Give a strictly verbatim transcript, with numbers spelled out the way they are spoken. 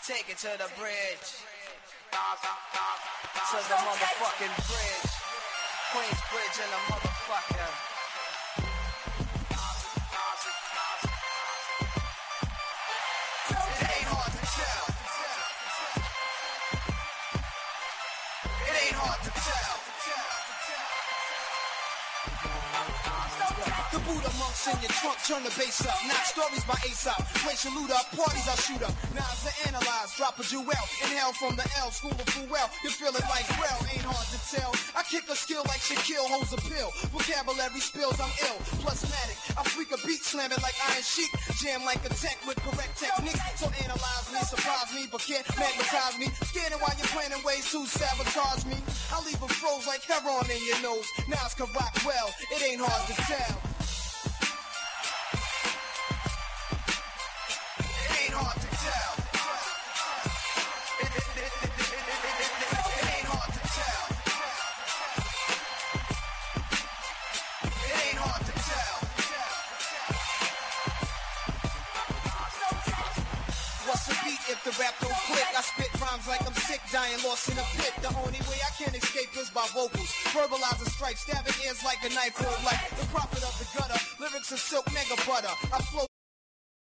Take it to the bridge. To the motherfucking bridge. Queensbridge and the motherfucker. It ain't hard to tell. It ain't hard to tell. The Buddha monks in your trunk, turn the bass up. Not stories by Aesop. Place your loot up, parties I shoot up. Knives to analyze, drop a jewel. Inhale from the L, school of full well. You feel it like well, ain't hard to tell. I kick a skill like Shaquille holds a pill. Vocabulary spills, I'm ill. Plusmatic, I freak a beat, slam it like Iron Sheik. Jam like a tech with correct technique. So analyze me, surprise me, but can't magnetize me. Scared while you're planning ways to sabotage me. I leave a froze like heroin in your nose. Nas can rock well, it ain't hard to tell. Hard to tell. It, it, it, it, it, it, it, it, it ain't hard to tell. It ain't hard to tell. What's the beat if the rap don't click? I spit rhymes like I'm sick, dying lost in a pit. The only way I can escape is by vocals. Verbalizing strikes, stabbing ears like a knife hold like the prophet of the gutter. Lyrics are silk, mega butter. I flow